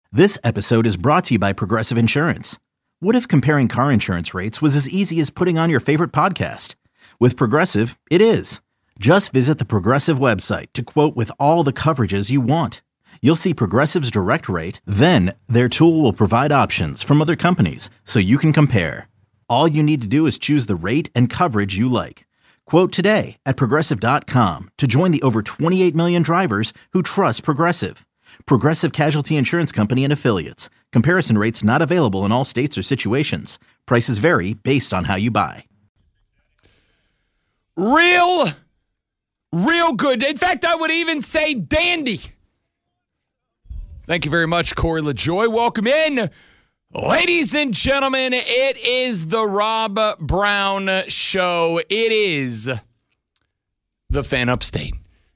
This episode is brought to you by Progressive Insurance. What if comparing car insurance rates was as easy as putting on your favorite podcast? With Progressive, it is. Just visit the Progressive website to quote with all the coverages you want. You'll see Progressive's direct rate, then their tool will provide options from other companies so you can compare. All you need to do is choose the rate and coverage you like. Quote today at Progressive.com to join the over 28 million drivers who trust Progressive. Progressive Casualty Insurance Company and Affiliates. Comparison rates not available in all states or situations. Prices vary based on how you buy. Real good. In fact, I would even say dandy. Thank you very much, Corey LaJoy. Welcome in. Ladies and gentlemen, it is the Rob Brown Show. It is the Fan Upstate.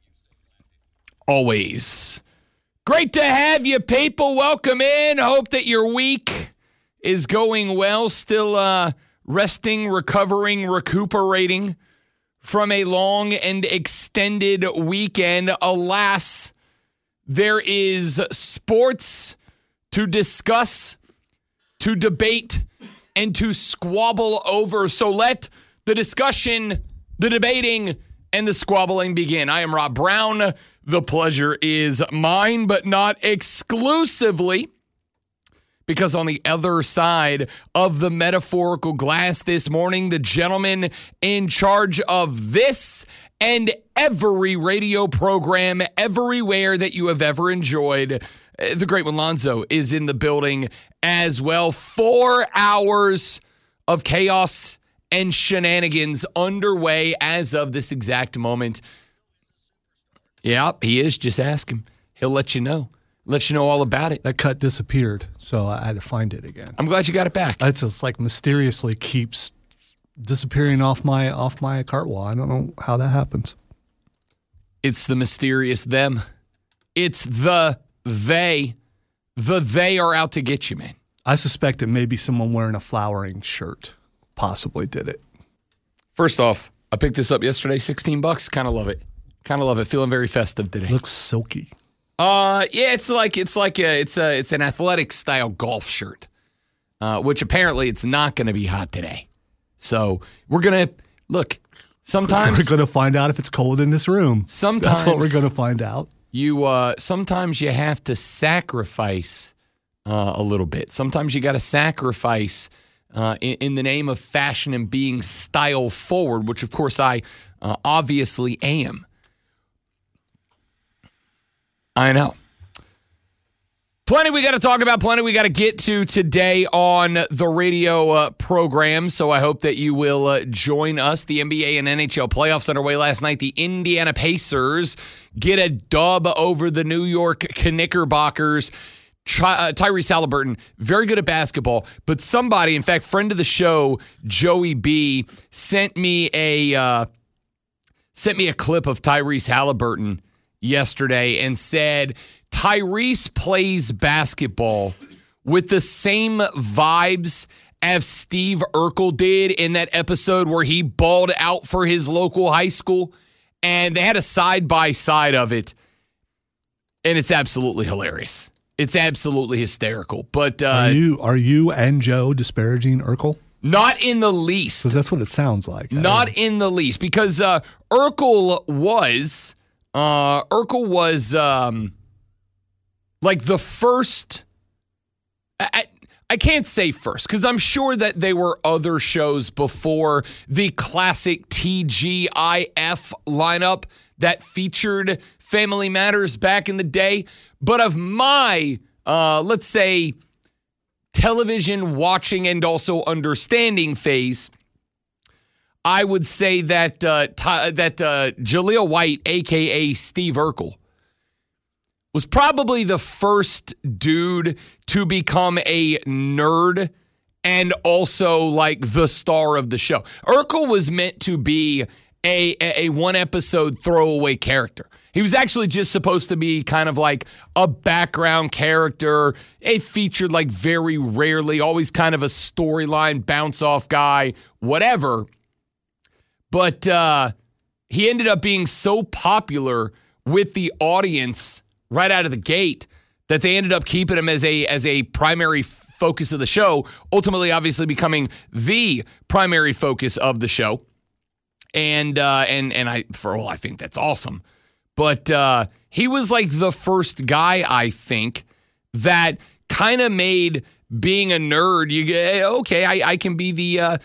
Always great to have you, people. Welcome in. Hope that your week is going well. Still resting, recovering, recuperating from a long and extended weekend. Alas, there is sports to discuss, to debate, and to squabble over. So let the discussion, the debating, and the squabbling begin. I am Rob Brown. The pleasure is mine, but not exclusively, because on the other side of the metaphorical glass this morning, the gentleman in charge of this and every radio program everywhere that you have ever enjoyed, the great one Lonzo, is in the building as well. 4 hours of chaos and shenanigans underway as of this exact moment. Yeah, he is. Just ask him. He'll let you know. Let you know all about it. That cut disappeared, so I had to find it again. I'm glad you got it back. It's just like mysteriously keeps disappearing off my cart wall. I don't know how that happens. It's the mysterious them. It's the they. The they are out to get you, man. I suspect it may be someone wearing a flowering shirt. Possibly did it. First off, I picked this up yesterday, $16. Kind of love it. Feeling very festive today. Looks silky. Yeah, it's an athletic style golf shirt, which apparently it's not going to be hot today. So we're gonna look. Sometimes we're gonna find out if it's cold in this room. Sometimes that's what we're gonna find out. Sometimes you have to sacrifice a little bit. Sometimes you got to sacrifice in the name of fashion and being style forward, which of course I obviously am. I know. Plenty we got to talk about, plenty we got to get to today on the radio program, so I hope that you will join us. The NBA and NHL playoffs underway last night. The Indiana Pacers get a dub over the New York Knickerbockers. Tyrese Halliburton, very good at basketball, but somebody, in fact, friend of the show, Joey B, sent me a clip of Tyrese Halliburton yesterday and said Tyrese plays basketball with the same vibes as Steve Urkel did in that episode where he balled out for his local high school, and they had a side-by-side of it, and it's absolutely hilarious. It's absolutely hysterical. But are you and Joe disparaging Urkel? Not in the least. Because that's what it sounds like. Not in the least. Because Urkel was like the first. I can't say first because I'm sure that there were other shows before the classic TGIF lineup that featured Family Matters back in the day. But of my, let's say, television watching and also understanding phase, I would say that Jaleel White, a.k.a. Steve Urkel, was probably the first dude to become a nerd and also like the star of the show. Urkel was meant to be a one-episode throwaway character. He was actually just supposed to be kind of like a background character, a featured like very rarely, always kind of a storyline bounce-off guy, whatever. But he ended up being so popular with the audience right out of the gate that they ended up keeping him as a primary focus of the show, ultimately obviously becoming the primary focus of the show. And I think that's awesome. But he was like the first guy, I think, that kind of made being a nerd, you go, okay, I can be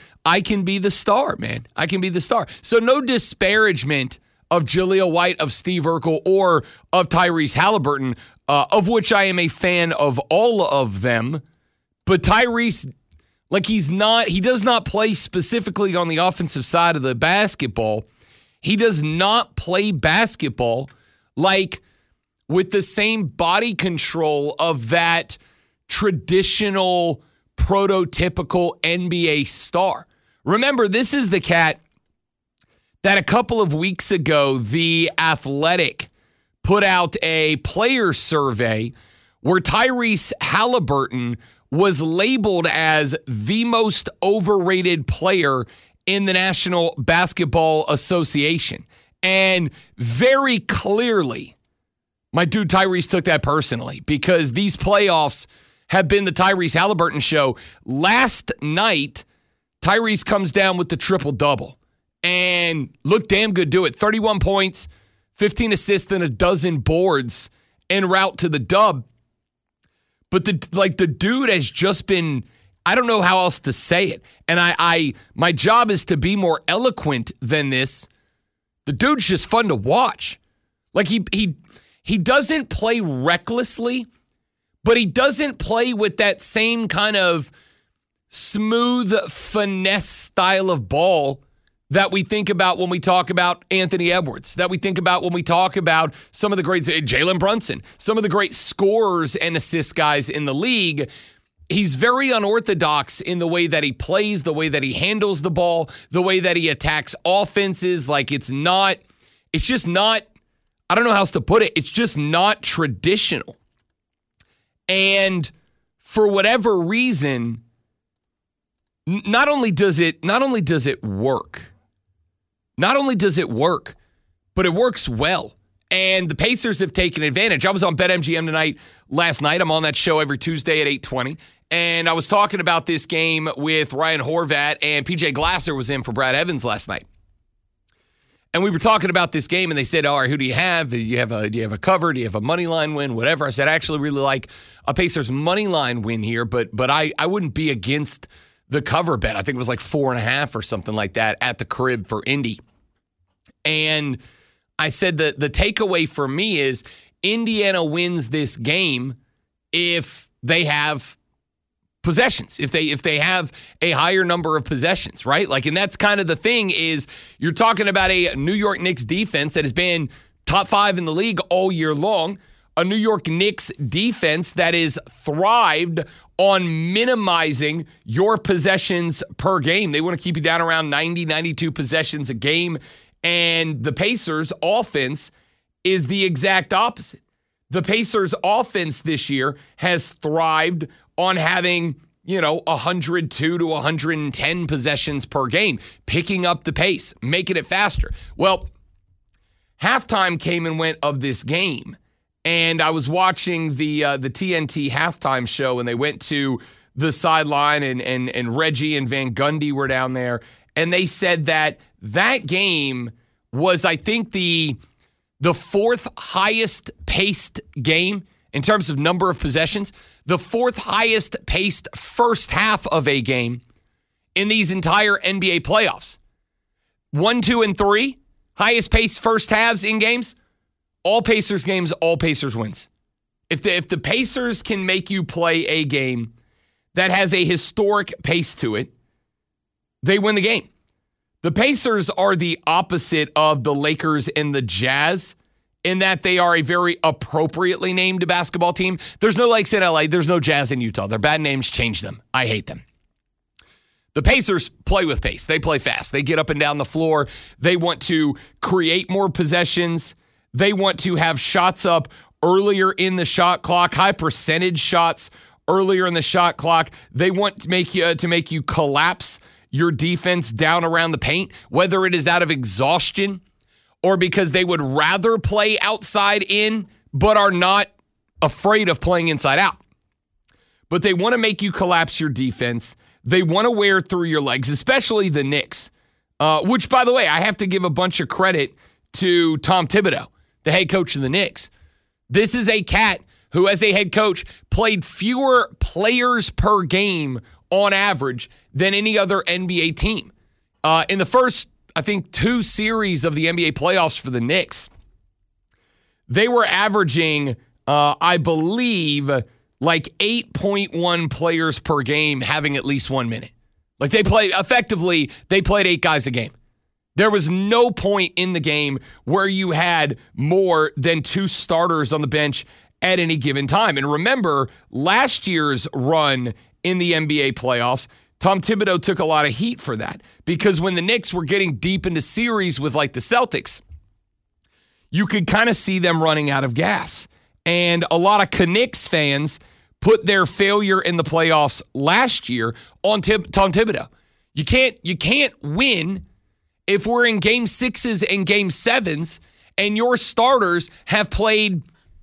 the star, man. I can be the star. So no disparagement of Jaleel White, of Steve Urkel, or of Tyrese Halliburton, of which I am a fan of all of them. But Tyrese, like he does not play specifically on the offensive side of the basketball. He does not play basketball like with the same body control of that traditional, prototypical NBA star. Remember, this is the cat that a couple of weeks ago, The Athletic put out a player survey where Tyrese Halliburton was labeled as the most overrated player in the National Basketball Association. And very clearly, my dude Tyrese took that personally because these playoffs have been the Tyrese Halliburton show. Last night, Tyrese comes down with the triple-double and looked damn good do it. 31 points, 15 assists, and a dozen boards en route to the dub. But the dude has just been, I don't know how else to say it. And my job is to be more eloquent than this. The dude's just fun to watch. Like he doesn't play recklessly, but he doesn't play with that same kind of smooth finesse style of ball that we think about when we talk about Anthony Edwards, that we think about when we talk about some of the great Jalen Brunson, some of the great scorers and assist guys in the league. He's very unorthodox in the way that he plays, the way that he handles the ball, the way that he attacks offenses. Like it's just not, I don't know how else to put it. It's just not traditional. And for whatever reason, not only does it work, but it works well. And the Pacers have taken advantage. I was on BetMGM last night. I'm on that show every Tuesday at 8:20. And I was talking about this game with Ryan Horvat, and PJ Glasser was in for Brad Evans last night. And we were talking about this game, and they said, all right, who do you have? Do you have a cover? Do you have a money line win? Whatever. I said, I actually really like a Pacers money line win here, but I wouldn't be against the cover bet. I think it was like 4.5 or something like that at the crib for Indy. And I said that the takeaway for me is Indiana wins this game if they have possessions, if they have a higher number of possessions, right? Like, and that's kind of the thing is you're talking about a New York Knicks defense that has been top 5 in the league all year long, a New York Knicks defense that is thrived on minimizing your possessions per game. They want to keep you down around 90, 92 possessions a game. And the Pacers offense is the exact opposite. The Pacers offense this year has thrived on having, 102 to 110 possessions per game, picking up the pace, making it faster. Well, halftime came and went of this game, and I was watching the TNT halftime show, and they went to the sideline, and Reggie and Van Gundy were down there, and they said that game was, I think, the fourth highest paced game in terms of number of possessions, the fourth highest paced first half of a game in these entire NBA playoffs. 1, 2, and 3, highest paced first halves in games, all Pacers games, all Pacers wins. If the Pacers can make you play a game that has a historic pace to it, they win the game. The Pacers are the opposite of the Lakers and the Jazz in that they are a very appropriately named basketball team. There's no Lakes in LA. There's no Jazz in Utah. Their bad names, change them. I hate them. The Pacers play with pace. They play fast. They get up and down the floor. They want to create more possessions. They want to have shots up earlier in the shot clock, high percentage shots earlier in the shot clock. They want to make you collapse your defense down around the paint, whether it is out of exhaustion or because they would rather play outside in but are not afraid of playing inside out. But they want to make you collapse your defense. They want to wear through your legs, especially the Knicks, which, by the way, I have to give a bunch of credit to Tom Thibodeau, the head coach of the Knicks. This is a cat who, as a head coach, played fewer players per game on average than any other NBA team. In the first, I think, 2 series of the NBA playoffs for the Knicks, they were averaging, I believe, like 8.1 players per game having at least 1 minute. Like they played 8 guys a game. There was no point in the game where you had more than 2 starters on the bench at any given time. And remember, last year's run in the NBA playoffs, Tom Thibodeau took a lot of heat for that because when the Knicks were getting deep into series with like the Celtics, you could kind of see them running out of gas. And a lot of Knicks fans put their failure in the playoffs last year on Tom Thibodeau. You can't win if we're in game 6s and game 7s and your starters have played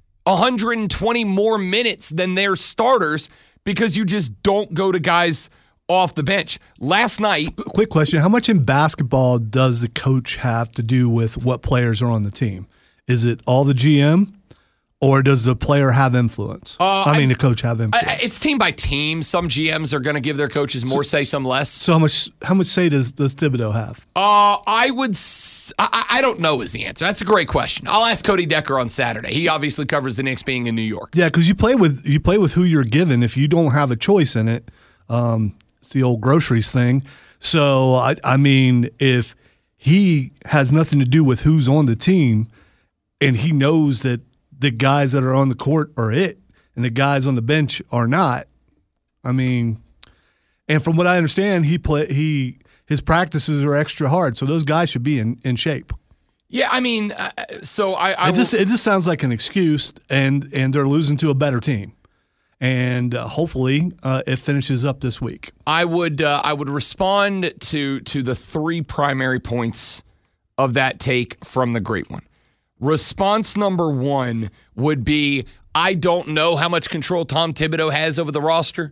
120 more minutes than their starters because you just don't go to guys off the bench. Last night... Quick question. How much in basketball does the coach have to do with what players are on the team? Is it all the GM? Or does the player have influence? The coach have influence? It's team by team. Some GMs are going to give their coaches more say, some less. So how much say does Thibodeau have? I don't know is the answer. That's a great question. I'll ask Cody Decker on Saturday. He obviously covers the Knicks being in New York. Yeah, because you play with who you're given. If you don't have a choice in it, it's the old groceries thing. So I mean, if he has nothing to do with who's on the team, and he knows that the guys that are on the court are it, and the guys on the bench are not. I mean, and from what I understand, his practices are extra hard, so those guys should be in shape. Yeah, I mean, it just sounds like an excuse, and they're losing to a better team, and hopefully it finishes up this week. I would respond to the 3 primary points of that take from the great one. Response number 1 would be, I don't know how much control Tom Thibodeau has over the roster.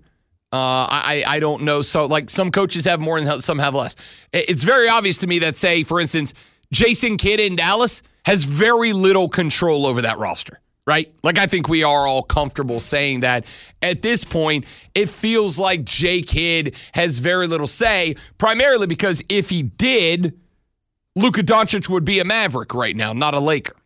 I don't know. So, like, some coaches have more and some have less. It's very obvious to me that, say, for instance, Jason Kidd in Dallas has very little control over that roster, right? Like, I think we are all comfortable saying that. At this point, it feels like Jay Kidd has very little say, primarily because if he did, Luka Doncic would be a Maverick right now, not a Laker.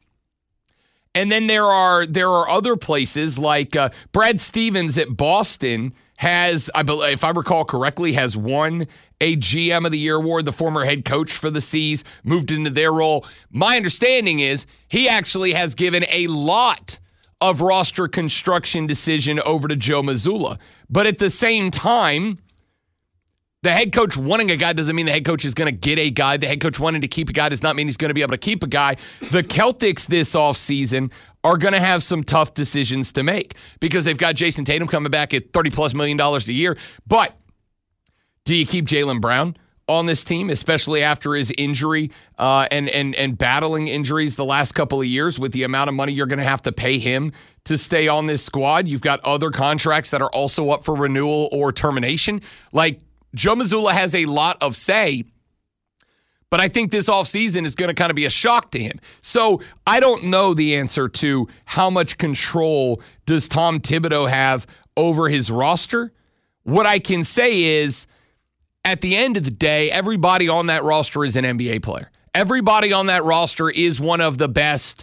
And then there are other places like Brad Stevens at Boston has, I believe, if I recall correctly, has won a GM of the Year award. The former head coach for the C's moved into their role. My understanding is he actually has given a lot of roster construction decision over to Joe Mazzulla. But at the same time, the head coach wanting a guy doesn't mean the head coach is going to get a guy. The head coach wanting to keep a guy does not mean he's going to be able to keep a guy. The Celtics this offseason are going to have some tough decisions to make because they've got Jason Tatum coming back at $30+ million a year. But do you keep Jaylen Brown on this team, especially after his injury and battling injuries the last couple of years with the amount of money you're going to have to pay him to stay on this squad? You've got other contracts that are also up for renewal or termination. Like, Joe Mazzulla has a lot of say, but I think this offseason is going to kind of be a shock to him. So I don't know the answer to how much control does Tom Thibodeau have over his roster. What I can say is, at the end of the day, everybody on that roster is an NBA player. Everybody on that roster is one of the best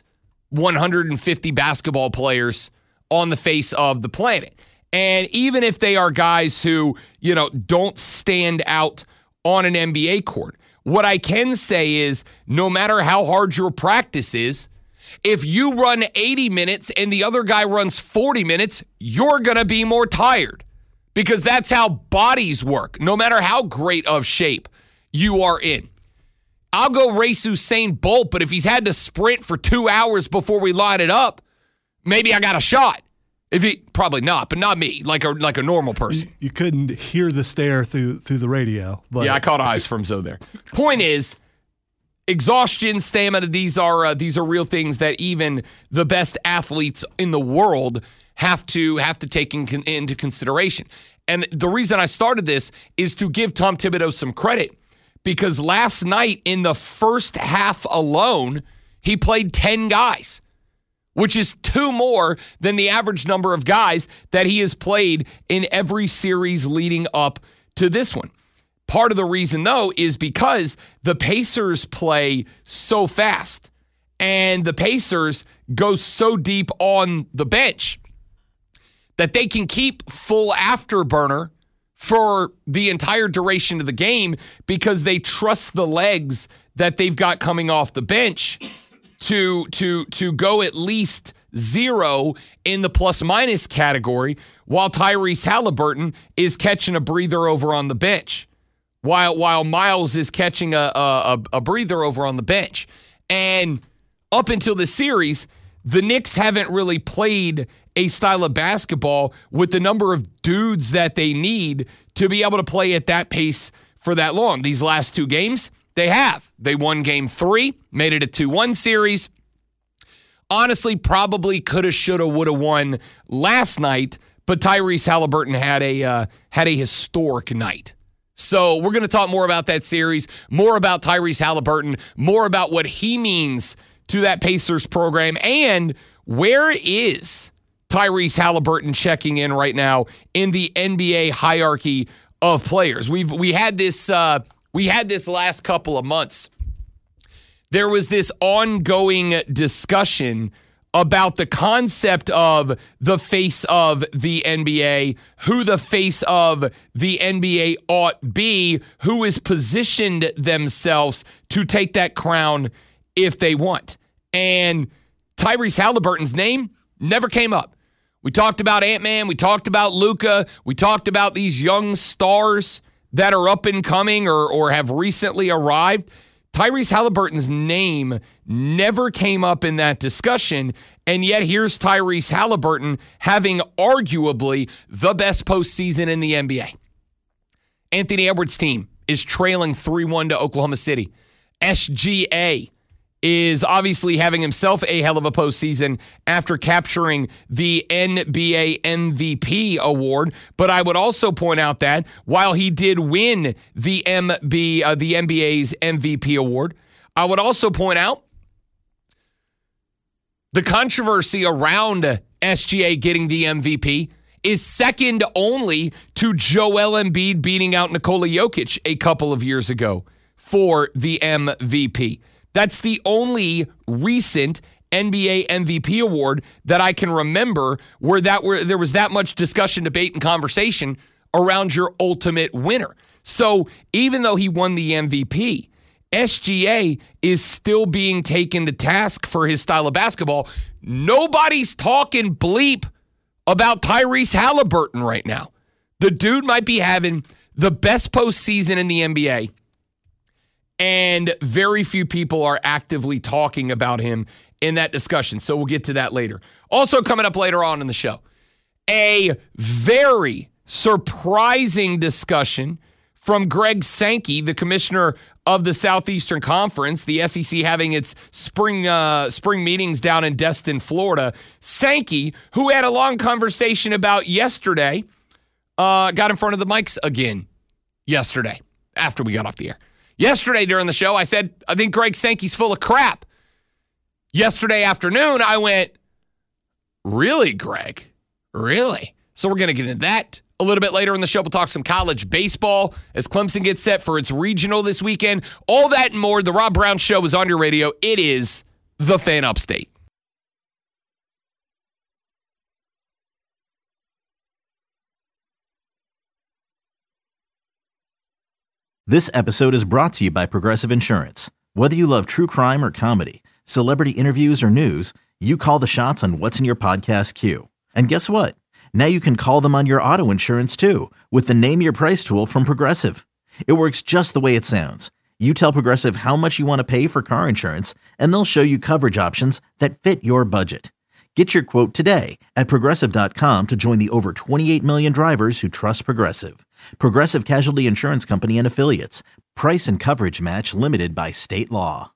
150 basketball players on the face of the planet. And even if they are guys who, don't stand out on an NBA court, what I can say is no matter how hard your practice is, if you run 80 minutes and the other guy runs 40 minutes, you're going to be more tired because that's how bodies work, no matter how great of shape you are in. I'll go race Usain Bolt, but if he's had to sprint for 2 hours before we line it up, maybe I got a shot. Probably not, but not me, like a normal person. You couldn't hear the stare through the radio. But. Yeah, I caught eyes from Zoe there. Point is, exhaustion, stamina, these are real things that even the best athletes in the world have to take into consideration. And the reason I started this is to give Tom Thibodeau some credit, because last night in the first half alone, he played 10 guys, which is 2 more than the average number of guys that he has played in every series leading up to this one. Part of the reason, though, is because the Pacers play so fast and the Pacers go so deep on the bench that they can keep full afterburner for the entire duration of the game because they trust the legs that they've got coming off the bench to go at least 0 in the plus-minus category, while Tyrese Halliburton is catching a breather over on the bench, while Miles is catching a breather over on the bench. And up until the series, the Knicks haven't really played a style of basketball with the number of dudes that they need to be able to play at that pace for that long. These last 2 games, they have. They won game 3, made it a 2-1 series. Honestly, probably coulda, shoulda, woulda won last night, but Tyrese Halliburton had a historic night. So we're going to talk more about that series, more about Tyrese Halliburton, more about what he means to that Pacers program, and where is Tyrese Halliburton checking in right now in the NBA hierarchy of players. We had this last couple of months. There was this ongoing discussion about the concept of the face of the NBA, who the face of the NBA ought be, who has positioned themselves to take that crown if they want. And Tyrese Halliburton's name never came up. We talked about Ant-Man. We talked about Luka. We talked about these young stars that are up and coming or have recently arrived. Tyrese Halliburton's name never came up in that discussion, and yet here's Tyrese Halliburton having arguably the best postseason in the NBA. Anthony Edwards' team is trailing 3-1 to Oklahoma City. SGA is obviously having himself a hell of a postseason after capturing the NBA MVP award. But I would also point out that while he did win the NBA's MVP award, I would also point out the controversy around SGA getting the MVP is second only to Joel Embiid beating out Nikola Jokic a couple of years ago for the MVP. That's the only recent NBA MVP award that I can remember where there was that much discussion, debate, and conversation around your ultimate winner. So even though he won the MVP, SGA is still being taken to task for his style of basketball. Nobody's talking bleep about Tyrese Halliburton right now. The dude might be having the best postseason in the NBA, and very few people are actively talking about him in that discussion. So we'll get to that later. Also coming up later on in the show, a very surprising discussion from Greg Sankey, the commissioner of the Southeastern Conference, the SEC having its spring meetings down in Destin, Florida. Sankey, who had a long conversation about yesterday, got in front of the mics again yesterday after we got off the air. Yesterday during the show, I said, I think Greg Sankey's full of crap. Yesterday afternoon, I went, really, Greg? Really? So we're going to get into that a little bit later in the show. We'll talk some college baseball as Clemson gets set for its regional this weekend. All that and more. The Rob Brown Show is on your radio. It is The Fan Upstate. This episode is brought to you by Progressive Insurance. Whether you love true crime or comedy, celebrity interviews or news, you call the shots on what's in your podcast queue. And guess what? Now you can call them on your auto insurance too with the Name Your Price tool from Progressive. It works just the way it sounds. You tell Progressive how much you want to pay for car insurance, and they'll show you coverage options that fit your budget. Get your quote today at Progressive.com to join the over 28 million drivers who trust Progressive. Progressive Casualty Insurance Company and Affiliates. Price and coverage match limited by state law.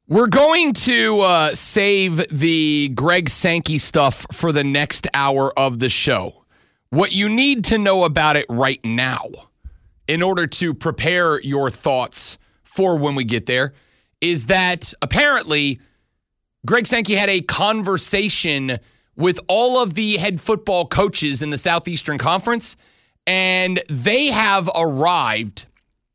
We're going to save the Greg Sankey stuff for the next hour of the show. What you need to know about it right now in order to prepare your thoughts for when we get there is that apparently Greg Sankey had a conversation with all of the head football coaches in the Southeastern Conference, and they have arrived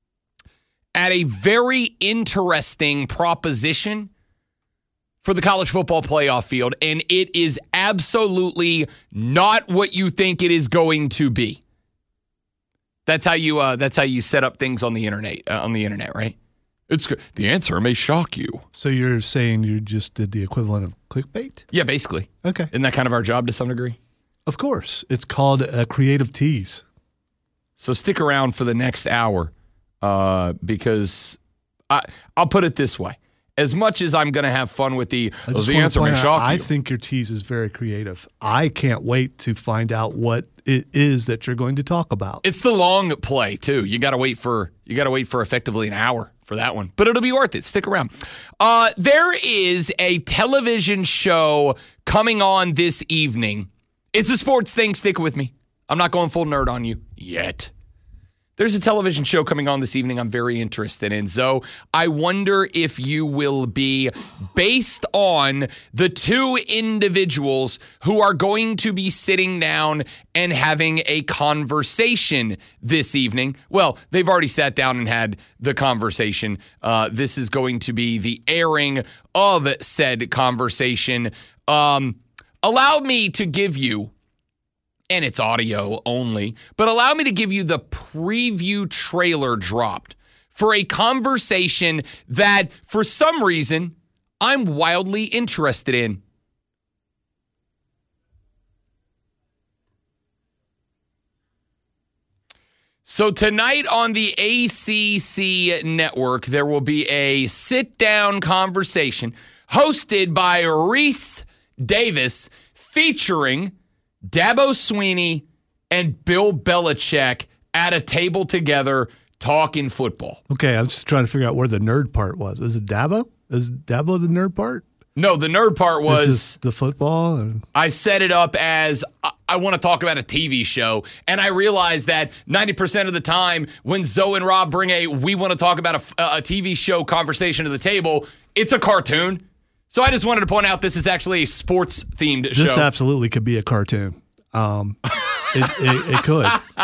at a very interesting proposition for the college football playoff field, and it is absolutely not what you think it is going to be. That's how you set up things on the internet, right? The answer may shock you. So you're saying you just did the equivalent of clickbait? Yeah, basically. Okay. Isn't that kind of our job to some degree? Of course. It's called a creative tease. So stick around for the next hour because I'll put it this way. As much as I'm going to have fun with the answer may shock you. I think your tease is very creative. I can't wait to find out what it is that you're going to talk about. It's the long play too. You got to wait for effectively an hour for that one, but it'll be worth it. Stick around. There is a television show coming on this evening. It's a sports thing. Stick with me. I'm not going full nerd on you yet. There's a television show coming on this evening I'm very interested in. So I wonder if you will be, based on the two individuals who are going to be sitting down and having a conversation this evening. Well, they've already sat down and had the conversation. This is going to be the airing of said conversation. Allow me to give you, and it's audio only, but allow me to give you the preview trailer dropped for a conversation that, for some reason, I'm wildly interested in. So tonight on the ACC network, there will be a sit-down conversation hosted by Reese Davis featuring Dabo Swinney and Bill Belichick at a table together talking football. Okay, I'm just trying to figure out where the nerd part was. Is it Dabo? Is Dabo the nerd part? No, the nerd part was is this the football. Or? I set it up as I want to talk about a TV show, and I realized that 90% of the time when Zoe and Rob bring we want to talk about a TV show conversation to the table, it's a cartoon. So I just wanted to point out this is actually a sports-themed show. This absolutely could be a cartoon. It could.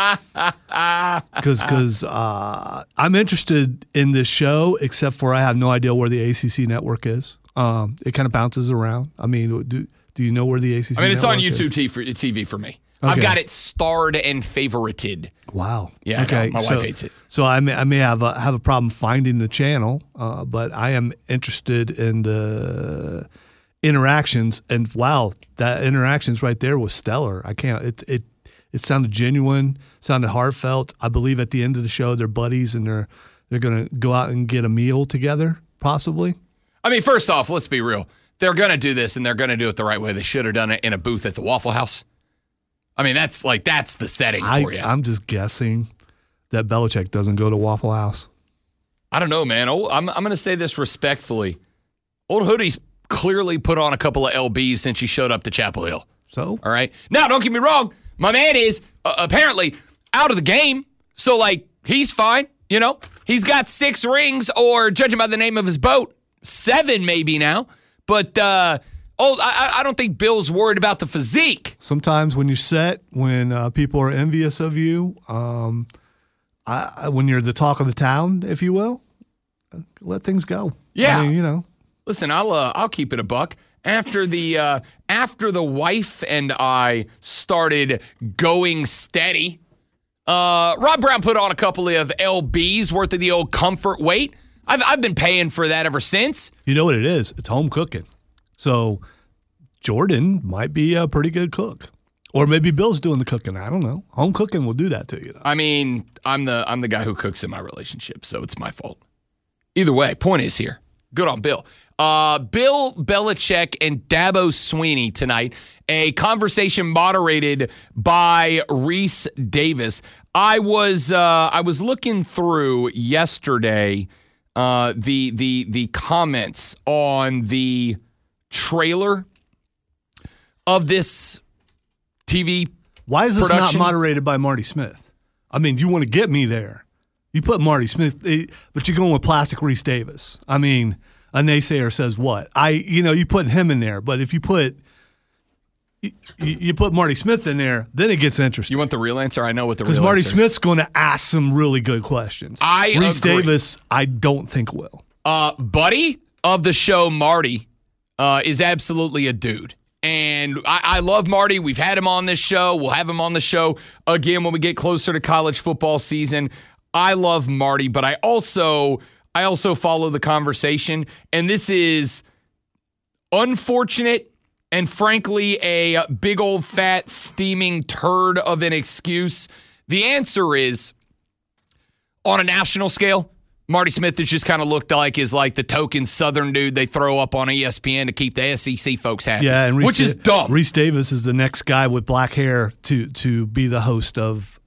Because I'm interested in this show, except for I have no idea where the ACC network is. It kind of bounces around. I mean, do you know where the ACC network is? I mean, it's on YouTube TV for me. Okay. I've got it starred and favorited. Wow. Yeah, okay. My wife hates it. So I may have a problem finding the channel, but I am interested in the interactions. And wow, that interactions right there was stellar. I can't. It sounded genuine, sounded heartfelt. I believe at the end of the show they're buddies and they're going to go out and get a meal together, possibly. I mean, first off, let's be real. They're going to do this and they're going to do it the right way. They should have done it in a booth at the Waffle House. I mean, that's the setting for you. I'm just guessing that Belichick doesn't go to Waffle House. I don't know, man. I'm going to say this respectfully. Old Hoodie's clearly put on a couple of LBs since he showed up to Chapel Hill. So? All right. Now, don't get me wrong. My man is apparently out of the game. So, he's fine. You know, he's got 6 rings, or judging by the name of his boat, 7 maybe now. But, I don't think Bill's worried about the physique. Sometimes when you're set, when people are envious of you, when you're the talk of the town, if you will, let things go. Yeah. I mean, you know. Listen, I'll keep it a buck. After the wife and I started going steady, Rob Brown put on a couple of LBs worth of the old comfort weight. I've been paying for that ever since. You know what it is? It's home cooking. So Jordan might be a pretty good cook. Or maybe Bill's doing the cooking. I don't know. Home cooking will do that to you, though. I mean, I'm the guy who cooks in my relationship, so it's my fault. Either way, point is here. Good on Bill. Bill Belichick and Dabo Swinney tonight. A conversation moderated by Reese Davis. I was looking through yesterday the comments on the trailer of this TV. Why is this production? not moderated by Marty Smith? I mean, you want to get me there. You put Marty Smith, but you're going with Plastic Reese Davis. I mean, a naysayer says what? You put him in there, but if you put Marty Smith in there, then it gets interesting. You want the real answer? I know what the real answer is. Because Marty Smith's going to ask some really good questions. Reese Davis, I don't think will. Buddy of the show, Marty, is absolutely a dude. And I love Marty. We've had him on this show. We'll have him on the show again when we get closer to college football season. I love Marty, but I also follow the conversation. And this is unfortunate and frankly a big old fat steaming turd of an excuse. The answer is, on a national scale, Marty Smith has just kind of looked like the token Southern dude they throw up on ESPN to keep the SEC folks happy. Yeah, and which is dumb. Reese Davis is the next guy with black hair to be the host of.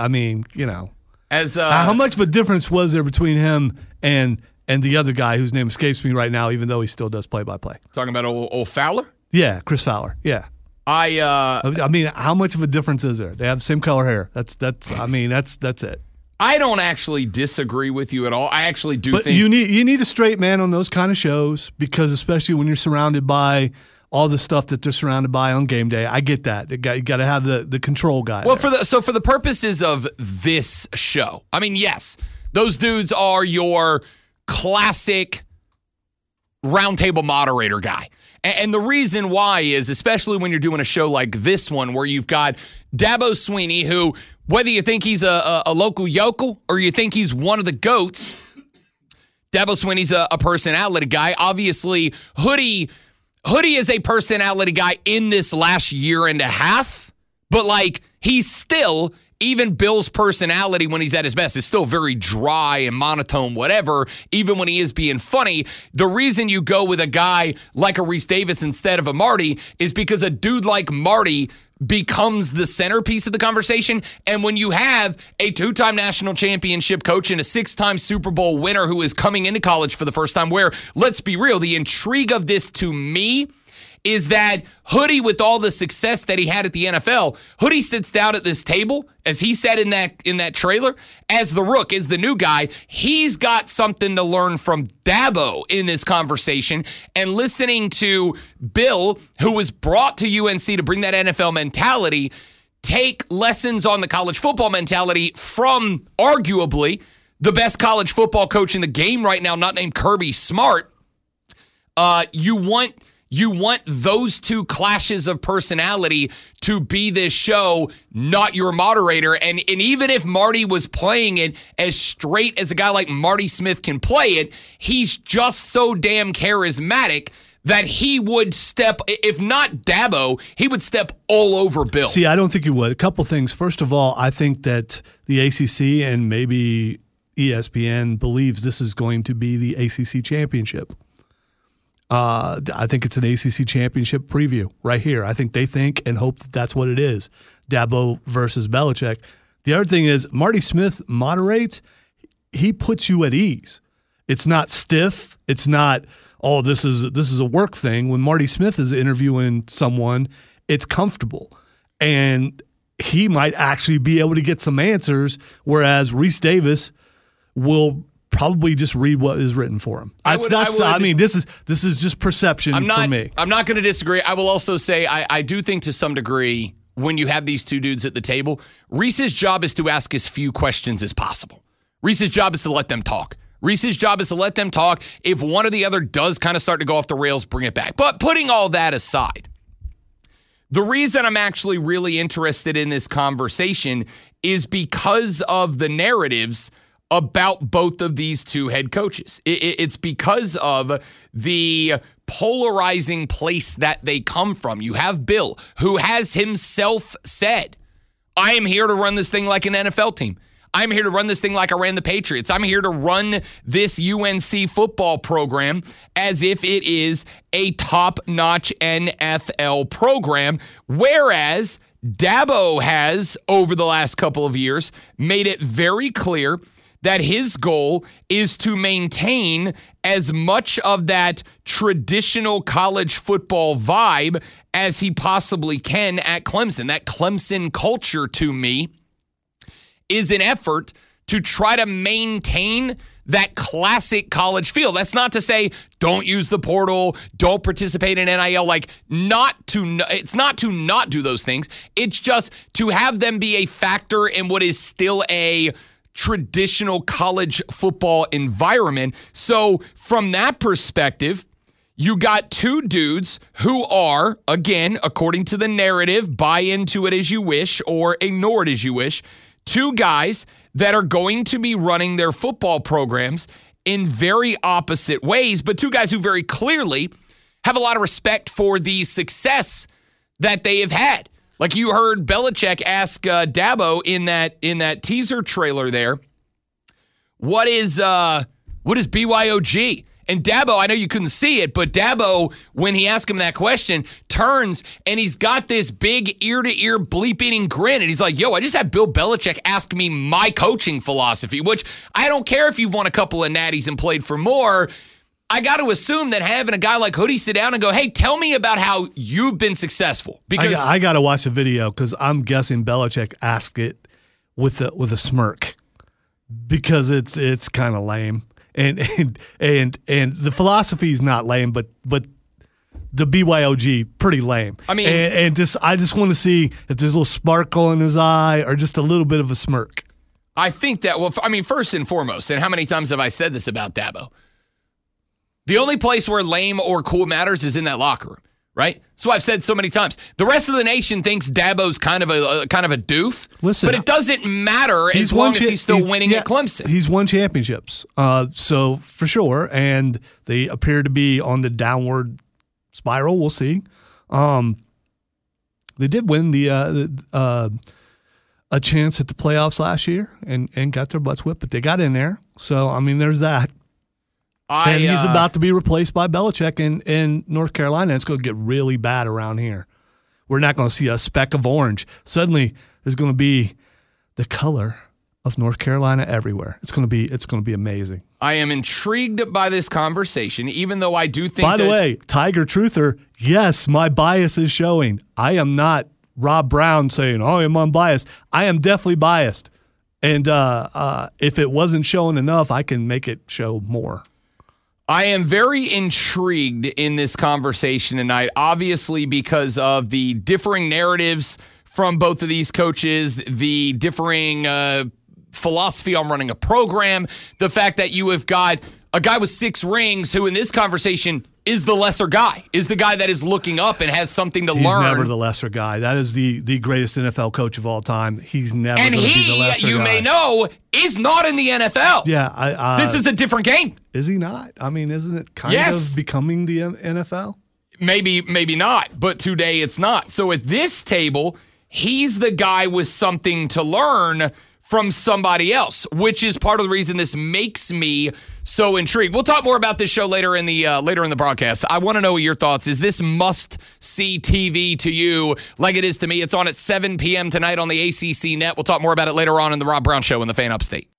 How much of a difference was there between him and the other guy whose name escapes me right now, even though he still does play-by-play? Talking about old Fowler? Yeah, Chris Fowler. Yeah. I mean, how much of a difference is there? They have the same color hair. That's it. I don't actually disagree with you at all. I actually do think you need a straight man on those kind of shows, because especially when you're surrounded by all the stuff that they're surrounded by on game day. I get that. You got to have the control guy. Well, for the purposes of this show, I mean, yes, those dudes are your classic roundtable moderator guy. And the reason why is, especially when you're doing a show like this one where you've got Dabo Swinney, who, whether you think he's a local yokel or you think he's one of the GOATs, Dabo Swinney's a personality guy. Obviously, Hoodie is a personality guy in this last year and a half, but he's still, even Bill's personality when he's at his best is still very dry and monotone, whatever, even when he is being funny. The reason you go with a guy like a Reese Davis instead of a Marty is because a dude like Marty becomes the centerpiece of the conversation. And when you have a 2-time national championship coach and a 6-time Super Bowl winner who is coming into college for the first time, where, let's be real, the intrigue of this to me is that Hoodie, with all the success that he had at the NFL, Hoodie sits down at this table, as he said in that trailer, as the rook, as the new guy. He's got something to learn from Dabo in this conversation, and listening to Bill, who was brought to UNC to bring that NFL mentality, take lessons on the college football mentality from arguably the best college football coach in the game right now, not named Kirby Smart. You want those two clashes of personality to be this show, not your moderator. And even if Marty was playing it as straight as a guy like Marty Smith can play it, he's just so damn charismatic that he would step, if not Dabo, he would step all over Bill. See, I don't think he would. A couple things. First of all, I think that the ACC and maybe ESPN believes this is going to be the ACC championship. I think it's an ACC championship preview right here. I think they think and hope that that's what it is, Dabo versus Belichick. The other thing is Marty Smith moderates. He puts you at ease. It's not stiff. It's not, oh, this is a work thing. When Marty Smith is interviewing someone, it's comfortable. And he might actually be able to get some answers, whereas Reese Davis will probably just read what is written for him. This is just perception for me. I'm not going to disagree. I will also say I do think to some degree when you have these two dudes at the table, Reese's job is to ask as few questions as possible. Reese's job is to let them talk. Reese's job is to let them talk. If one or the other does kind of start to go off the rails, bring it back. But putting all that aside, the reason I'm actually really interested in this conversation is because of the narratives about both of these two head coaches. It's because of the polarizing place that they come from. You have Bill, who has himself said, I am here to run this thing like an NFL team. I'm here to run this thing like I ran the Patriots. I'm here to run this UNC football program as if it is a top-notch NFL program, whereas Dabo has, over the last couple of years, made it very clear that his goal is to maintain as much of that traditional college football vibe as he possibly can at Clemson. That Clemson culture, to me, is an effort to try to maintain that classic college feel. That's not to say don't use the portal, don't participate in NIL, it's not to not do those things. It's just to have them be a factor in what is still a traditional college football environment. So from that perspective, you got two dudes who are, again, according to the narrative, buy into it as you wish or ignore it as you wish, two guys that are going to be running their football programs in very opposite ways, but two guys who very clearly have a lot of respect for the success that they have had. Like you heard Belichick ask Dabo in that teaser trailer there, what is BYOG? And Dabo, I know you couldn't see it, but Dabo, when he asked him that question, turns and he's got this big ear-to-ear bleep-eating grin. And he's like, yo, I just had Bill Belichick ask me my coaching philosophy, which I don't care if you've won a couple of natties and played for more. I got to assume that having a guy like Hoodie sit down and go, hey, tell me about how you've been successful. Because I got to watch the video because I'm guessing Belichick asked it with a smirk because it's kind of lame. And the philosophy is not lame, but the BYOG pretty lame. I mean, I just want to see if there's a little sparkle in his eye or just a little bit of a smirk. I think that, first and foremost, and how many times have I said this about Dabo? The only place where lame or cool matters is in that locker room, right? So I've said so many times. The rest of the nation thinks Dabo's kind of a doof. Listen, but it doesn't matter as long as he's still winning at Clemson. He's won championships, so for sure, and they appear to be on the downward spiral. We'll see. They did win a chance at the playoffs last year and got their butts whipped, but they got in there. So there's that. And he's about to be replaced by Belichick in North Carolina. It's going to get really bad around here. We're not going to see a speck of orange. Suddenly, there's going to be the color of North Carolina everywhere. It's going to be amazing. I am intrigued by this conversation, even though I do think. By the way, Tiger Truther, yes, my bias is showing. I am not Rob Brown saying, "Oh, I'm unbiased." I am definitely biased, and if it wasn't showing enough, I can make it show more. I am very intrigued in this conversation tonight, obviously because of the differing narratives from both of these coaches, the differing philosophy on running a program, the fact that you have got a guy with 6 rings who in this conversation is the lesser guy, is the guy that is looking up and has something to learn. He's never the lesser guy. That is the greatest NFL coach of all time. He's never going to be the lesser guy. And he, you may know, is not in the NFL. Yeah. This is a different game. Is he not? Isn't it kind of becoming the NFL? Maybe not, but today it's not. So at this table, he's the guy with something to learn from somebody else, which is part of the reason this makes me so intrigued. We'll talk more about this show later in the broadcast. I want to know your thoughts. Is this must-see TV to you like it is to me? It's on at 7 p.m. tonight on the ACC Net. We'll talk more about it later on in the Rob Brown Show in the Fan Upstate.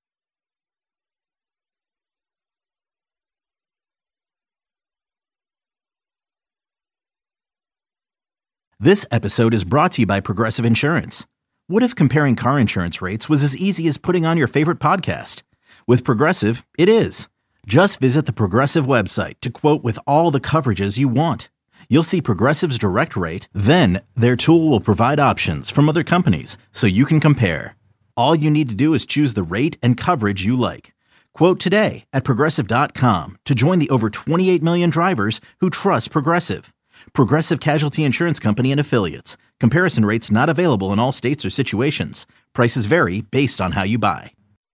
This episode is brought to you by Progressive Insurance. What if comparing car insurance rates was as easy as putting on your favorite podcast? With Progressive, it is. Just visit the Progressive website to quote with all the coverages you want. You'll see Progressive's direct rate, then their tool will provide options from other companies so you can compare. All you need to do is choose the rate and coverage you like. Quote today at Progressive.com to join the over 28 million drivers who trust Progressive. Progressive Casualty Insurance Company and Affiliates. Comparison rates not available in all states or situations. Prices vary based on how you buy.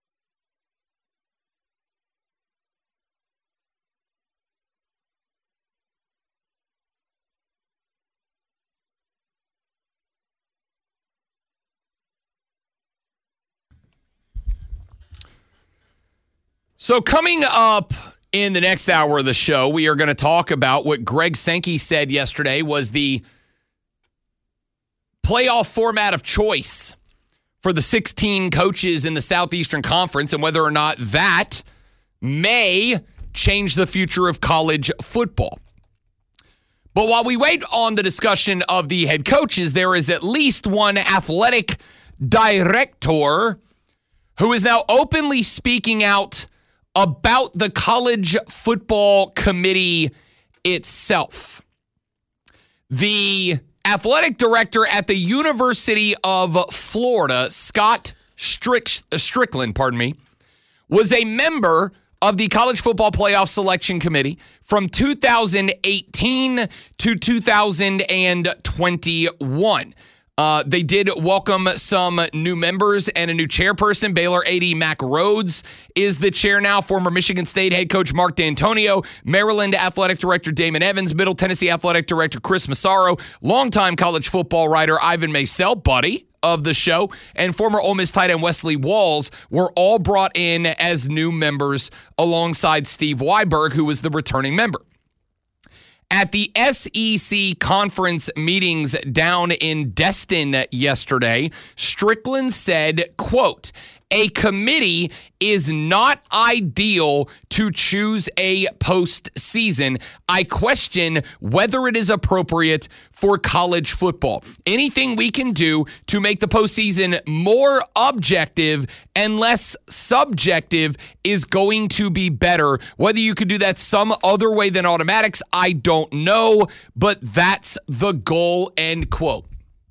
So coming up in the next hour of the show, we are going to talk about what Greg Sankey said yesterday was the playoff format of choice for the 16 coaches in the Southeastern Conference and whether or not that may change the future of college football. But while we wait on the discussion of the head coaches, there is at least one athletic director who is now openly speaking out about the college football committee itself. The athletic director at the University of Florida, Scott Strickland, was a member of the College Football Playoff Selection Committee from 2018 to 2021. They did welcome some new members and a new chairperson. Baylor AD Mack Rhodes is the chair now. Former Michigan State head coach Mark D'Antonio, Maryland Athletic Director Damon Evans, Middle Tennessee Athletic Director Chris Massaro, longtime college football writer Ivan Maysel, buddy of the show, and former Ole Miss tight end Wesley Walls were all brought in as new members alongside Steve Weiberg, who was the returning member. At the SEC conference meetings down in Destin yesterday, Strickland said, quote, "A committee is not ideal to choose a postseason. I question whether it is appropriate for college football. Anything we can do to make the postseason more objective and less subjective is going to be better. Whether you could do that some other way than automatics, I don't know, but that's the goal," end quote.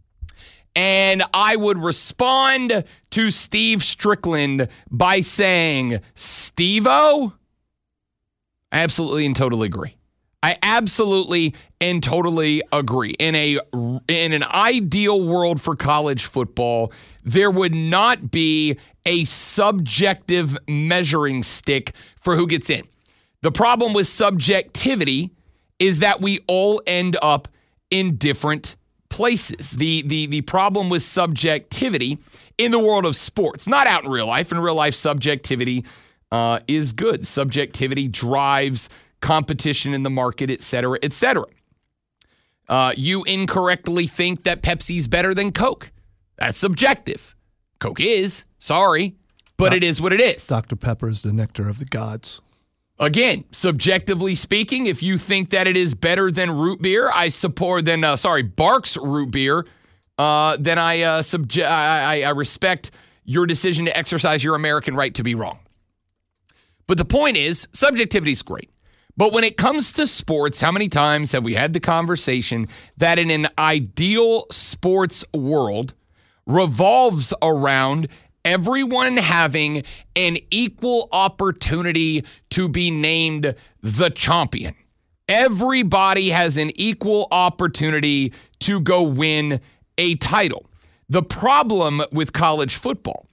And I would respond to Steve Strickland by saying, Steve-O, I absolutely and totally agree. I absolutely and totally agree. In an ideal world for college football, there would not be a subjective measuring stick for who gets in. The problem with subjectivity is that we all end up in different places. The problem with subjectivity in the world of sports, not out in real life. In real life, subjectivity is good. Subjectivity drives competition in the market, et cetera, et cetera. You incorrectly think that Pepsi's better than Coke. That's subjective. Coke is, sorry, but it is what it is. Dr. Pepper is the nectar of the gods. Again, subjectively speaking, if you think that it is better than root beer, Barks root beer, then I respect your decision to exercise your American right to be wrong. But the point is, subjectivity is great. But when it comes to sports, how many times have we had the conversation that in an ideal sports world revolves around everyone having an equal opportunity to be named the champion? Everybody has an equal opportunity to go win a title. The problem with college football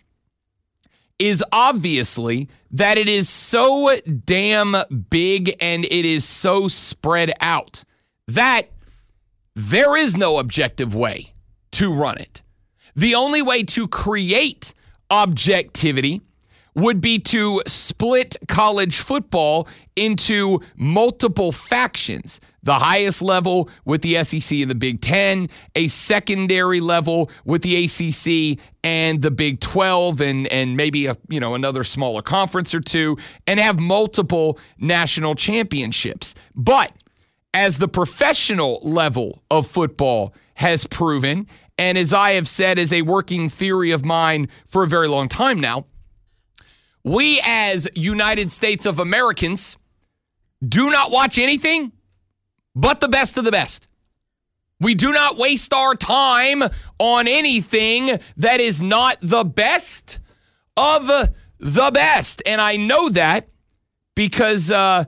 is obviously that it is so damn big and it is so spread out that there is no objective way to run it. The only way to create objectivity would be to split college football into multiple factions. The highest level with the SEC and the Big Ten, a secondary level with the ACC and the Big 12, and maybe another smaller conference or two, and have multiple national championships. But as the professional level of football has proven, and as I have said is a working theory of mine for a very long time now, we as United States of Americans do not watch anything but the best of the best. We do not waste our time on anything that is not the best of the best. And I know that because the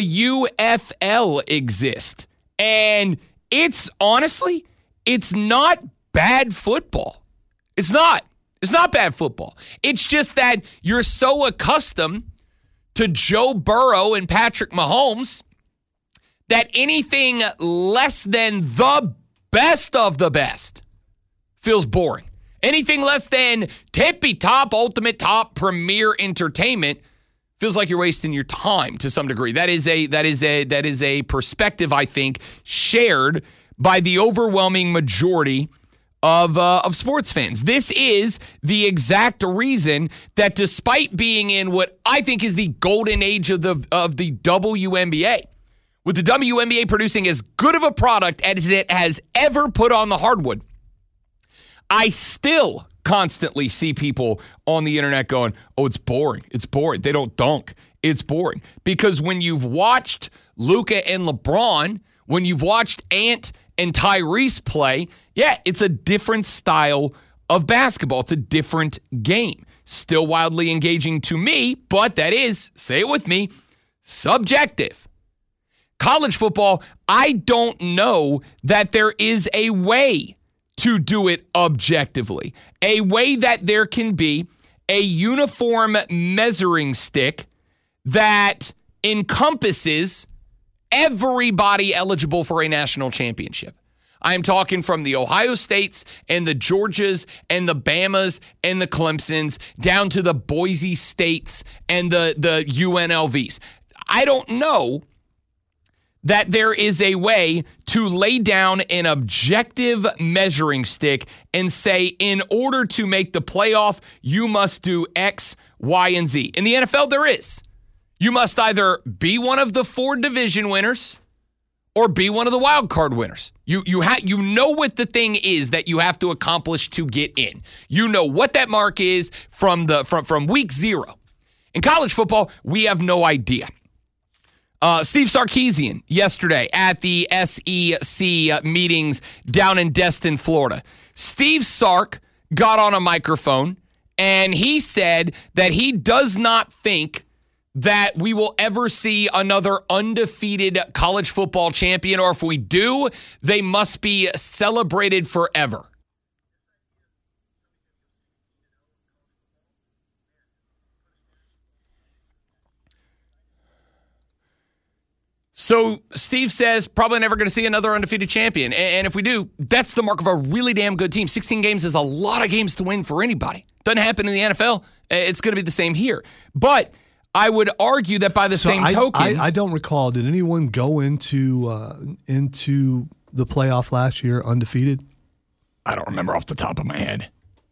UFL exists. And it's not bad football. It's not. It's not bad football. It's just that you're so accustomed to Joe Burrow and Patrick Mahomes that anything less than the best of the best feels boring. Anything less than tippy top, ultimate top, premier entertainment feels like you're wasting your time to some degree. That is a perspective, I think, shared by the overwhelming majority of sports fans. This is the exact reason that despite being in what I think is the golden age of the WNBA, with the WNBA producing as good of a product as it has ever put on the hardwood, I still constantly see people on the internet going, oh, it's boring. It's boring. They don't dunk. It's boring. Because when you've watched Luka and LeBron, when you've watched Ant and Tyrese play, yeah, it's a different style of basketball. It's a different game. Still wildly engaging to me, but that is, say it with me, subjective. College football, I don't know that there is a way to do it objectively. A way that there can be a uniform measuring stick that encompasses everybody eligible for a national championship. I'm talking from the Ohio States and the Georgias and the Bamas and the Clemsons down to the Boise States and the UNLVs. I don't know that there is a way to lay down an objective measuring stick and say, in order to make the playoff, you must do X, Y, and Z. In the NFL, there is. You must either be one of the 4 division winners or be one of the wild card winners. You know what the thing is that you have to accomplish to get in. You know what that mark is from week 0. In college football, we have no idea. Steve Sarkisian yesterday at the SEC meetings down in Destin, Florida. Steve Sark got on a microphone and he said that he does not think that we will ever see another undefeated college football champion, or if we do, they must be celebrated forever. So Steve says probably never going to see another undefeated champion. And if we do, that's the mark of a really damn good team. 16 games is a lot of games to win for anybody. Doesn't happen in the NFL. It's going to be the same here. But I would argue that by the same token, I don't recall. Did anyone go into the playoff last year undefeated? I don't remember off the top of my head.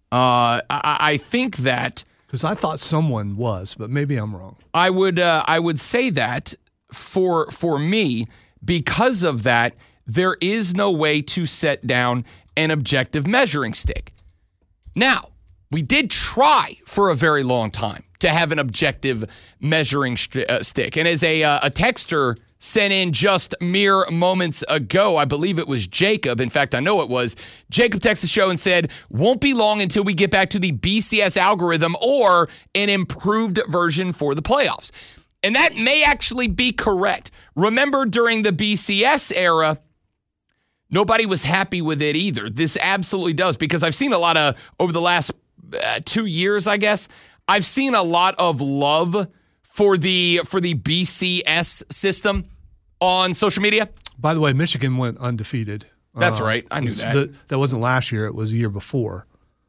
I think that because I thought someone was, but maybe I'm wrong. I would say that for me, because of that, there is no way to set down an objective measuring stick. Now, we did try for a very long time to have an objective measuring stick. And as a texter sent in just mere moments ago, I believe it was Jacob. In fact, I know it was. Jacob texted the show and said, won't be long until we get back to the BCS algorithm or an improved version for the playoffs. And that may actually be correct. Remember, during the BCS era, nobody was happy with it either. This absolutely does, because I've seen a lot of, over the last 2 years, I guess, I've seen a lot of love for the BCS system on social media. By the way, Michigan went undefeated. That's right. I knew that. That wasn't last year. It was a year before.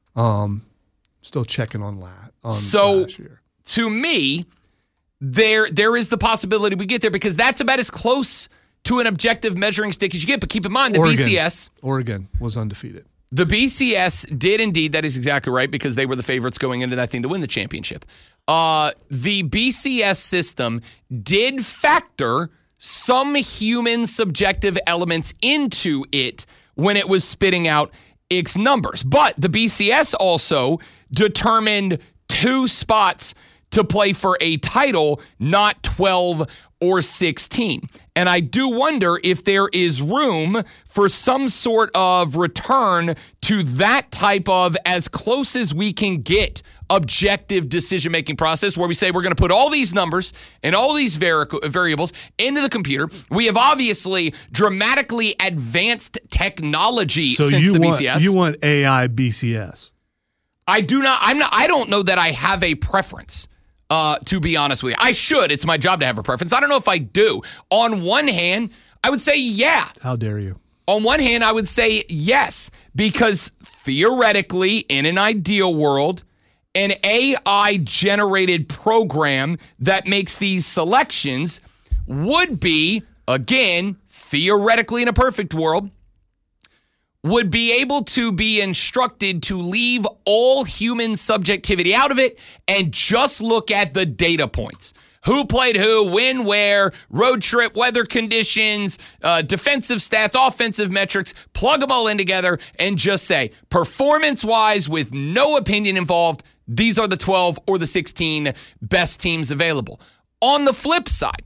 Still checking on last year. To me, there is the possibility we get there, because that's about as close to an objective measuring stick as you get. But keep in mind, the BCS. Oregon was undefeated. The BCS did indeed. That is exactly right, because they were the favorites going into that thing to win the championship. The BCS system did factor some human subjective elements into it when it was spitting out its numbers. But the BCS also determined 2 spots to play for a title, not 12 or 16. And I do wonder if there is room for some sort of return to that type of, as close as we can get, objective decision-making process, where we say we're going to put all these numbers and all these variables into the computer. We have obviously dramatically advanced technology since the BCS. You want AI BCS? I do not. I don't know that I have a preference. To be honest with you, I should. It's my job to have a preference. I don't know if I do. On one hand, I would say yeah. How dare you? On one hand, I would say yes, because theoretically, in an ideal world, an AI-generated program that makes these selections would be, again, theoretically in a perfect world, would be able to be instructed to leave all human subjectivity out of it and just look at the data points. Who played who, when, where, road trip, weather conditions, defensive stats, offensive metrics, plug them all in together and just say, performance-wise, with no opinion involved, these are the 12 or the 16 best teams available. On the flip side,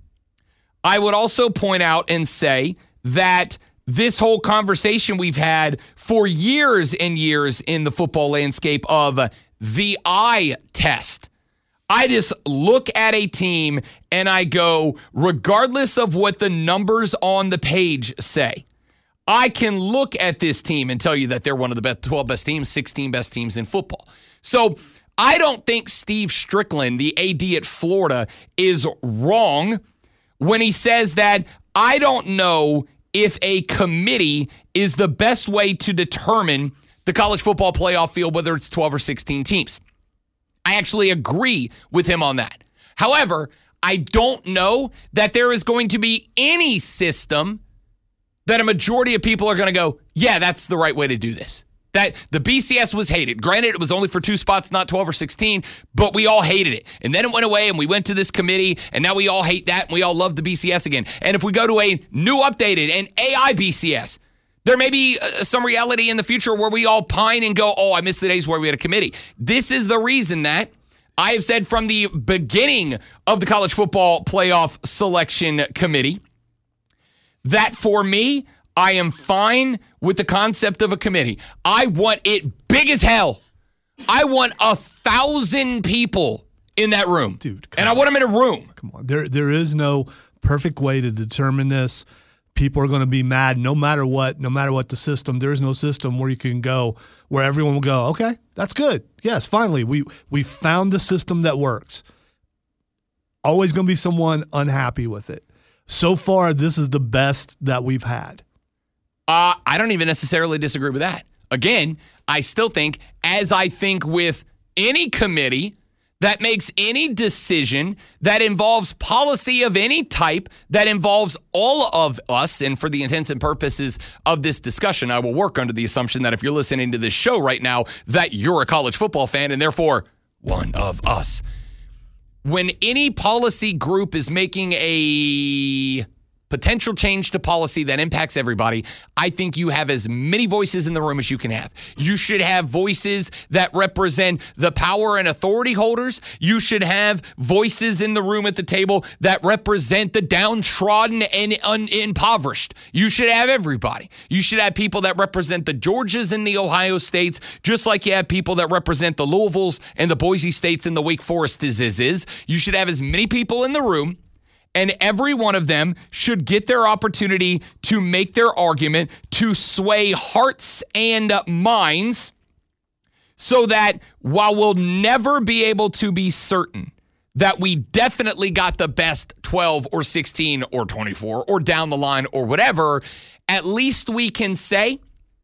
I would also point out and say that this whole conversation we've had for years and years in the football landscape of the eye test. I just look at a team and I go, regardless of what the numbers on the page say, I can look at this team and tell you that they're one of the best 12 best teams, 16 best teams in football. So I don't think Steve Strickland, the AD at Florida, is wrong when he says that I don't know if a committee is the best way to determine the college football playoff field, whether it's 12 or 16 teams. I actually agree with him on that. However, I don't know that there is going to be any system that a majority of people are going to go, yeah, that's the right way to do this. That the BCS was hated. Granted, it was only for 2 spots, not 12 or 16, but we all hated it. And then it went away and we went to this committee and now we all hate that and we all love the BCS again. And if we go to a new updated and AI BCS, there may be some reality in the future where we all pine and go, oh, I miss the days where we had a committee. This is the reason that I have said from the beginning of the college football playoff selection committee that for me, I am fine with the concept of a committee. I want it big as hell. I want 1,000 people in that room. Dude, and I want them in a room. Come on. There is no perfect way to determine this. People are going to be mad no matter what the system. There is no system where you can go where everyone will go, okay, that's good. Yes, finally, we found the system that works. Always going to be someone unhappy with it. So far, this is the best that we've had. I don't even necessarily disagree with that. Again, I still think, as I think with any committee that makes any decision that involves policy of any type, that involves all of us, and for the intents and purposes of this discussion, I will work under the assumption that if you're listening to this show right now, that you're a college football fan and therefore one of us. When any policy group is making a potential change to policy that impacts everybody, I think you have as many voices in the room as you can have. You should have voices that represent the power and authority holders. You should have voices in the room at the table that represent the downtrodden and impoverished. You should have everybody. You should have people that represent the Georgias and the Ohio States, just like you have people that represent the Louisvilles and the Boise States and the Wake Forest is. You should have as many people in the room, and every one of them should get their opportunity to make their argument, to sway hearts and minds, so that while we'll never be able to be certain that we definitely got the best 12 or 16 or 24 or down the line or whatever, at least we can say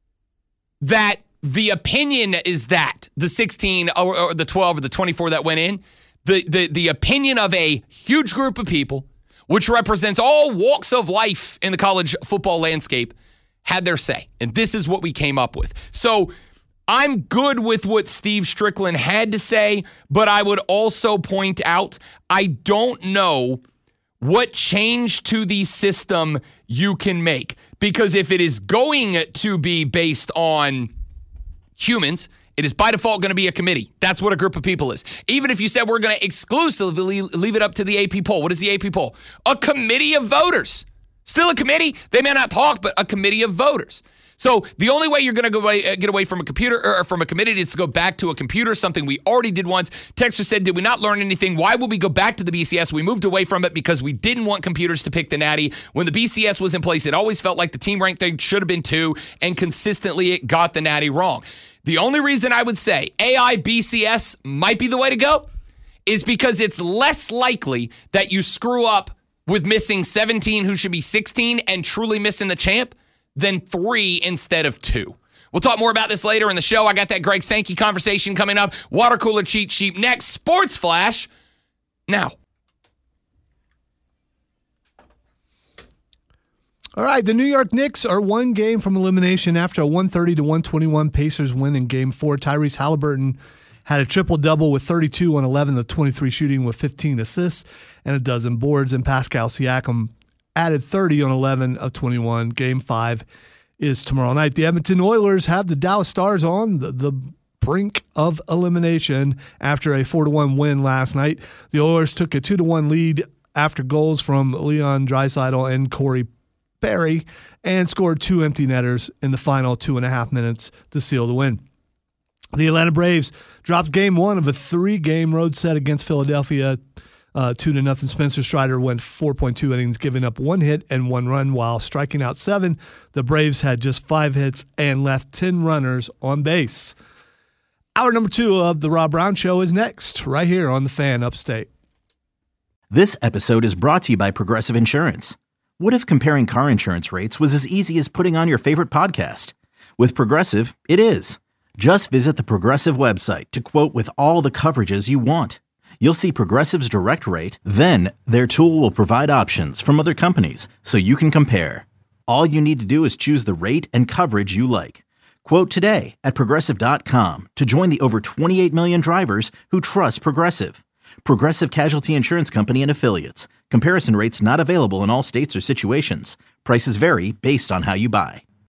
that the opinion is that the 16 or the 12 or the 24 that went in, the opinion of a huge group of people, which represents all walks of life in the college football landscape, had their say. And this is what we came up with. So I'm good with what Steve Strickland had to say, but I would also point out, I don't know what change to the system you can make. Because if it is going to be based on humans, it is by default going to be a committee. That's what a group of people is. Even if you said we're going to exclusively leave it up to the AP poll. What is the AP poll? A committee of voters. Still a committee. They may not talk, but a committee of voters. So the only way you're going to get away from a computer or from a committee is to go back to a computer, something we already did once. Texter said, did we not learn anything? Why would we go back to the BCS? We moved away from it because we didn't want computers to pick the natty. When the BCS was in place, it always felt like the team ranked thing should have been 2, and consistently it got the natty wrong. The only reason I would say AI BCS might be the way to go is because it's less likely that you screw up with missing 17 who should be 16 and truly missing the champ than 3 instead of 2. We'll talk more about this later in the show. I got that Greg Sankey conversation coming up. Water cooler cheat sheet next. Sports Flash now. All right, the New York Knicks are one game from elimination after a 130-121 Pacers win in Game 4. Tyrese Halliburton had a triple-double with 32 on 11 of 23 shooting with 15 assists and a dozen boards, and Pascal Siakam added 30 on 11 of 21. Game 5 is tomorrow night. The Edmonton Oilers have the Dallas Stars on the brink of elimination after a 4-1 win last night. The Oilers took a 2-1 lead after goals from Leon Draisaitl and Corey Perry and scored 2 empty netters in the final 2.5 minutes to seal the win. The Atlanta Braves dropped Game 1 of a 3-game road set against Philadelphia 2-0. Spencer Strider went 4.2 innings, giving up 1 hit and 1 run while striking out 7. The Braves had just 5 hits and left 10 runners on base. Hour number 2 of the Rob Brown Show is next, right here on The Fan Upstate. This episode is brought to you by Progressive Insurance. What if comparing car insurance rates was as easy as putting on your favorite podcast? With Progressive, it is. Just visit the Progressive website to quote with all the coverages you want. You'll see Progressive's direct rate, then their tool will provide options from other companies so you can compare. All you need to do is choose the rate and coverage you like. Quote today at Progressive.com to join the over 28 million drivers who trust Progressive. Progressive Casualty Insurance Company and Affiliates. Comparison rates not available in all states or situations. Prices vary based on how you buy.